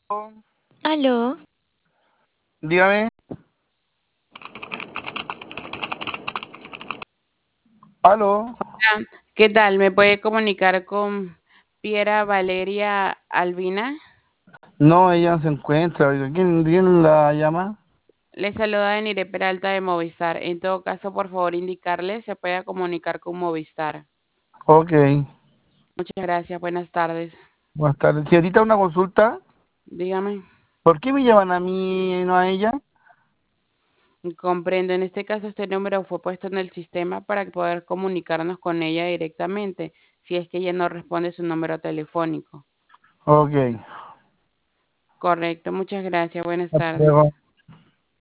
Aló, Dígame. Aló. ¿Qué tal? ¿Me puede comunicar con Piera Valeria Albina? No, ella no se encuentra. Oiga, ¿quién la llama? Le saluda Denire Peralta de Movistar. En todo caso, por favor, indicarle se pueda comunicar con Movistar. Ok. Muchas gracias. Buenas tardes. Buenas tardes. Si ahorita una consulta, Dígame. ¿por qué me llaman a mí y no a ella? Comprendo. En este caso, este número fue puesto en el sistema para poder comunicarnos con ella directamente, si es que ella no responde su número telefónico. Ok. Correcto. Muchas gracias. Buenas Hasta tardes. luego.